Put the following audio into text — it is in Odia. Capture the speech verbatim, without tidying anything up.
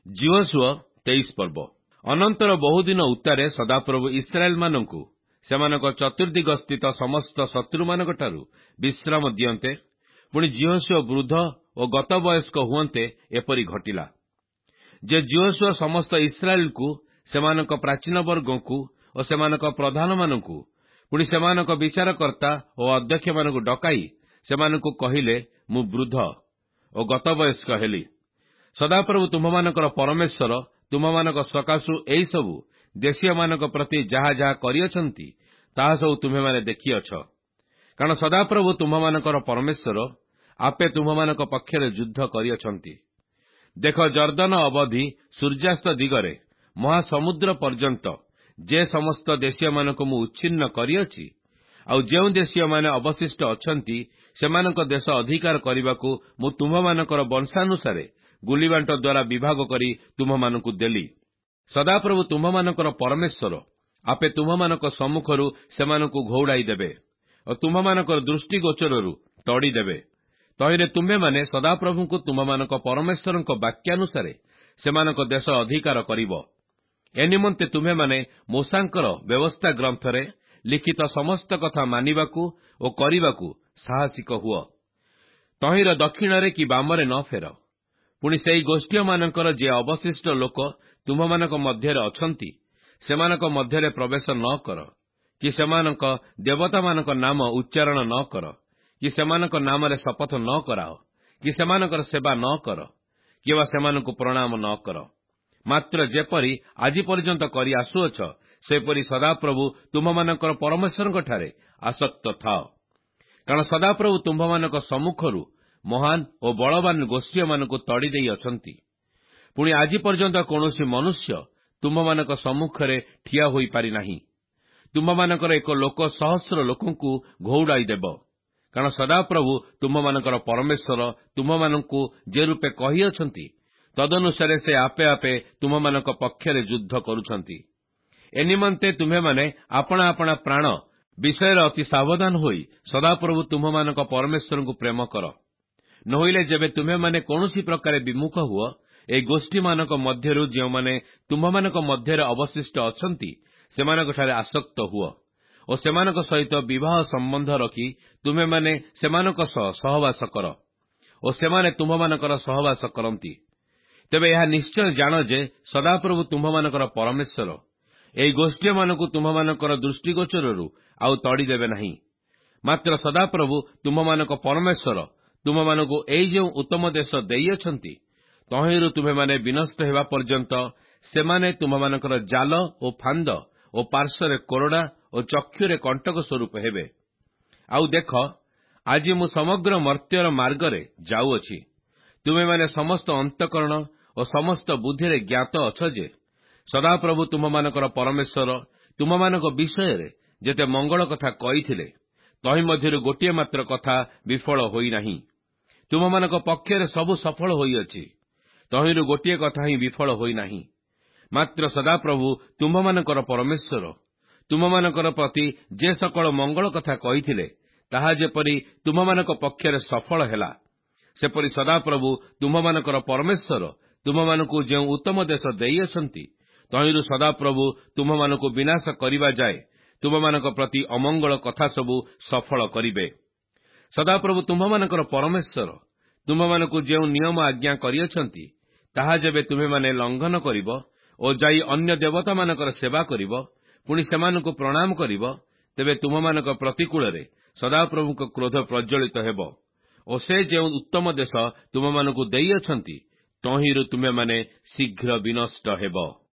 ଯୀହୋଶୁଆ ତେଇଶ ପର୍ବ। ଅନନ୍ତର ବହୁଦିନ ଉତ୍ତାରେ ସଦାପ୍ରଭୁ ଇସ୍ରାଏଲ ମାନଙ୍କୁ ସେମାନଙ୍କ ଚତୁର୍ଦିଗ ସ୍ଥିତ ସମସ୍ତ ଶତ୍ରୁମାନଙ୍କଠାରୁ ବିଶ୍ରାମ ଦିଅନ୍ତେ। ପୁଣି ଯୀହୋଶୁଆ ବୃଦ୍ଧ ଓ ଗତବୟସ୍କ ହୁଅନ୍ତେ ଏପରି ଘଟିଲା ଯେ ଯୀହୋଶୁଆ ସମସ୍ତ ଇସ୍ରାଏଲକୁ, ସେମାନଙ୍କ ପ୍ରାଚୀନ ବର୍ଗଙ୍କୁ ଓ ସେମାନଙ୍କ ପ୍ରଧାନମାନଙ୍କୁ, ପୁଣି ସେମାନଙ୍କ ବିଚାରକର୍ତ୍ତା ଓ ଅଧ୍ୟକ୍ଷମାନଙ୍କୁ ଡକାଇ ସେମାନଙ୍କୁ କହିଲେ, ମୁଁ ବୃଦ୍ଧ ଓ ଗତବୟସ୍କ ହେଲି। ସଦାପ୍ରଭୁ ତୁମମାନଙ୍କର ପରମେଶ୍ୱର ତୁମମାନଙ୍କ ସକାଶୁ ଏହିସବୁ ଦେଶୀୟମାନଙ୍କ ପ୍ରତି ଯାହା ଯାହା କରିଅଛନ୍ତି, ତାହା ସବୁ ତୁମେମାନେ ଦେଖିଅଛ। କାରଣ ସଦାପ୍ରଭୁ ତୁମମାନଙ୍କର ପରମେଶ୍ୱର ଆପେ ତୁମମାନଙ୍କ ପକ୍ଷରେ ଯୁଦ୍ଧ କରିଅଛନ୍ତି। ଦେଖ, ଜର୍ଦ୍ଦନ ଅବଧି ସୂର୍ଯ୍ୟାସ୍ତ ଦିଗରେ ମହାସମୁଦ୍ର ପର୍ଯ୍ୟନ୍ତ ଯେ ସମସ୍ତ ଦେଶୀୟମାନଙ୍କୁ ମୁଁ ଉଚ୍ଛିନ୍ନ କରିଅଛି, ଆଉ ଯେଉଁ ଦେଶୀୟମାନେ ଅବଶିଷ୍ଟ ଅଛନ୍ତି, ସେମାନଙ୍କ ଦେଶ ଅଧିକାର କରିବାକୁ ମୁଁ ତୁମମାନଙ୍କର ବଂଶାନୁସାରେ ଗୁଲିବାଣ୍ଟ ଦ୍ୱାରା ବିଭାଗ କରି ତୁମମାନଙ୍କୁ ଦେଲି। ସଦାପ୍ରଭୁ ତୁମମାନଙ୍କର ପରମେଶ୍ୱର ଆପେ ତୁମମାନଙ୍କ ସମ୍ମୁଖରୁ ସେମାନଙ୍କୁ ଘଉଡ଼ାଇ ଦେବେ ଓ ତୁମମାନଙ୍କର ଦୃଷ୍ଟିଗୋଚରରୁ ତଡ଼ିଦେବେ। ତହିଁରେ ତୁମ୍ଭେମାନେ ସଦାପ୍ରଭୁଙ୍କୁ ତୁମମାନଙ୍କ ପରମେଶ୍ୱରଙ୍କ ବାକ୍ୟାନୁସାରେ ସେମାନଙ୍କ ଦେଶ ଅଧିକାର କରିବ। ଏ ନିମନ୍ତେ ତୁମ୍ଭେମାନେ ମୋଶାଙ୍କର ବ୍ୟବସ୍ଥା ଗ୍ରନ୍ଥରେ ଲିଖିତ ସମସ୍ତ କଥା ମାନିବାକୁ ଓ କରିବାକୁ ସାହସିକ ହୁଅ। ତହିଁର ଦକ୍ଷିଣରେ କି ବାମରେ ନ ଫେର। ପୁଣି ସେହି ଗୋଷ୍ଠୀମାନଙ୍କର ଯେ ଅବଶିଷ୍ଟ ଲୋକ ତୁମମାନଙ୍କ ମଧ୍ୟରେ ଅଛନ୍ତି, ସେମାନଙ୍କ ମଧ୍ୟରେ ପ୍ରବେଶ ନ କର, କି ସେମାନଙ୍କ ଦେବତାମାନଙ୍କ ନାମ ଉଚ୍ଚାରଣ ନ କର, କି ସେମାନଙ୍କ ନାମରେ ଶପଥ ନ କରାଅ, କି ସେମାନଙ୍କର ସେବା ନ କର, କିମ୍ବା ସେମାନଙ୍କୁ ପ୍ରଣାମ ନ କର। ମାତ୍ର ଯେପରି ଆଜି ପର୍ଯ୍ୟନ୍ତ କରି ଆସୁଅଛ, ସେପରି ସଦାପ୍ରଭୁ ତୁମମାନଙ୍କର ପରମେଶ୍ୱରଙ୍କଠାରେ ଆସକ୍ତ ଥାଅ। କାରଣ ସଦାପ୍ରଭୁ ତୁମ୍ଭମାନଙ୍କ ସମ୍ମୁଖରୁ ମହାନ ଓ ବଳବାନ ଗୋଷ୍ଠୀମାନଙ୍କୁ ତଡ଼ି ଦେଇଅଛନ୍ତି। ପୁଣି ଆଜି ପର୍ଯ୍ୟନ୍ତ କୌଣସି ମନୁଷ୍ୟ ତୁମ୍ଭମାନଙ୍କ ସମ୍ମୁଖରେ ଠିଆ ହୋଇପାରି ନାହିଁ। ତୁମ୍ଭମାନଙ୍କର ଏକ ଲୋକ ସହସ୍ର ଲୋକଙ୍କୁ ଘଉଡ଼ାଇ ଦେବ। କାରଣ ସଦାପ୍ରଭୁ ତୁମ୍ଭମାନଙ୍କର ପରମେଶ୍ୱର ତୁମ୍ଭମାନଙ୍କୁ ଯେ ରୂପେ କହିଅଛନ୍ତି, ତଦନୁସାରେ ସେ ଆପେ ଆପେ ତୁମମାନଙ୍କ ପକ୍ଷରେ ଯୁଦ୍ଧ କରୁଛନ୍ତି। ଏ ନିମନ୍ତେ ତୁମ୍ଭେମାନେ ଆପଣା ଆପଣା ପ୍ରାଣ ବିଷୟରେ ଅତି ସାବଧାନ ହୋଇ ସଦାପ୍ରଭୁ ତୁମ୍ଭମାନଙ୍କ ପରମେଶ୍ୱରଙ୍କୁ ପ୍ରେମ କର। ନୋହିଲେ ଯେବେ ତୁମ୍ଭେମାନେ କୌଣସି ପ୍ରକାରେ ବିମୁଖ ହୁଅ, ଏହି ଗୋଷ୍ଠୀମାନଙ୍କ ମଧ୍ୟରୁ ଯେଉଁମାନେ ତୁମ୍ଭମାନଙ୍କ ମଧ୍ୟରେ ଅବଶିଷ୍ଟ ଅଛନ୍ତି, ସେମାନଙ୍କଠାରେ ଆସକ୍ତ ହୁଅ ଓ ସେମାନଙ୍କ ସହିତ ବିବାହ ସମ୍ବନ୍ଧ ରଖି ତୁମ୍ଭେମାନେ ସେମାନଙ୍କ ସହ ସହବାସ କର ଓ ସେମାନେ ତୁମ୍ଭମାନଙ୍କର ସହବାସ କରନ୍ତି। ତେବେ ଏହା ନିଶ୍ଚୟ ଜାଣ ଯେ ସଦାପ୍ରଭୁ ତୁମ୍ଭମାନଙ୍କର ପରମେଶ୍ୱର ଏହି ଗୋଷ୍ଠୀମାନଙ୍କୁ ତୁମ୍ଭମାନଙ୍କର ଦୃଷ୍ଟିଗୋଚରରୁ ଆଉ ତଡ଼ିଦେବେ ନାହିଁ। ମାତ୍ର ସଦାପ୍ରଭୁ ତୁମ୍ଭମାନଙ୍କ ପରମେଶ୍ୱର ତୁମମାନଙ୍କୁ ଏଇ ଯେଉଁ ଉତ୍ତମ ଦେଶ ଦେଇଅଛନ୍ତି, ତହିଁରୁ ତୁମ୍ଭେମାନେ ବିନଷ୍ଟ ହେବା ପର୍ଯ୍ୟନ୍ତ ସେମାନେ ତୁମମାନଙ୍କର ଜାଲ ଓ ଫାନ୍ଦ ଓ ପାର୍ଶ୍ୱରେ କୋରଡା ଓ ଚକ୍ଷୁରେ କଣ୍ଟକ ସ୍ୱରୂପ ହେବେ। ଆଉ ଦେଖ, ଆଜି ମୁଁ ସମଗ୍ର ମର୍ତ୍ତ୍ୟର ମାର୍ଗରେ ଯାଉଅଛି। ତୁମେମାନେ ସମସ୍ତ ଅନ୍ତଃକରଣ ଓ ସମସ୍ତ ବୁଦ୍ଧିରେ ଜ୍ଞାତ ଅଛ ଯେ ସଦାପ୍ରଭୁ ତୁମମାନଙ୍କର ପରମେଶ୍ୱର ତୁମମାନଙ୍କ ବିଷୟରେ ଯେତେ ମଙ୍ଗଳ କଥା କହିଥିଲେ, ତହିଁ ମଧ୍ୟରୁ ଗୋଟିଏ ମାତ୍ର କଥା ବିଫଳ ହୋଇନାହିଁ। ତୁମମାନଙ୍କ ପକ୍ଷରେ ସବୁ ସଫଳ ହୋଇଅଛି, ତହିଁରୁ ଗୋଟିଏ କଥା ହିଁ ବିଫଳ ହୋଇନାହିଁ। ମାତ୍ର ସଦାପ୍ରଭୁ ତୁମ୍ଭମାନଙ୍କର ପରମେଶ୍ୱର ତୁମମାନଙ୍କର ପ୍ରତି ଯେ ସକଳ ମଙ୍ଗଳ କଥା କହିଥିଲେ, ତାହା ଯେପରି ତୁମମାନଙ୍କ ପକ୍ଷରେ ସଫଳ ହେଲା, ସେପରି ସଦାପ୍ରଭୁ ତୁମ୍ଭମାନଙ୍କର ପରମେଶ୍ୱର ତୁମମାନଙ୍କୁ ଯେଉଁ ଉତ୍ତମ ଦେଶ ଦେଇଅଛନ୍ତି, ତହିଁରୁ ସଦାପ୍ରଭୁ ତୁମ୍ଭମାନଙ୍କୁ ବିନାଶ କରିବା ଯାଏ ତୁମମାନଙ୍କ ପ୍ରତି ଅମଙ୍ଗଳ କଥା ସବୁ ସଫଳ କରିବେ। ସଦାପ୍ରଭୁ ତୁମ୍ଭମାନଙ୍କର ପରମେଶ୍ୱର ତୁମ୍ଭମାନଙ୍କୁ ଯେଉଁ ନିୟମ ଆଜ୍ଞା କରିଅଛନ୍ତି, ତାହା ଯେବେ ତୁମେମାନେ ଲଙ୍ଘନ କରିବ ଓ ଯାଇ ଅନ୍ୟ ଦେବତାମାନଙ୍କର ସେବା କରିବ, ପୁଣି ସେମାନଙ୍କୁ ପ୍ରଣାମ କରିବ, ତେବେ ତୁମମାନଙ୍କ ପ୍ରତିକୂଳରେ ସଦାପ୍ରଭୁଙ୍କ କ୍ରୋଧ ପ୍ରଜ୍ୱଳିତ ହେବ ଓ ସେ ଯେଉଁ ଉତ୍ତମ ଦେଶ ତୁମମାନଙ୍କୁ ଦେଇଅଛନ୍ତି, ତହିଁରୁ ତୁମେମାନେ ଶୀଘ୍ର ବିନଷ୍ଟ ହେବ।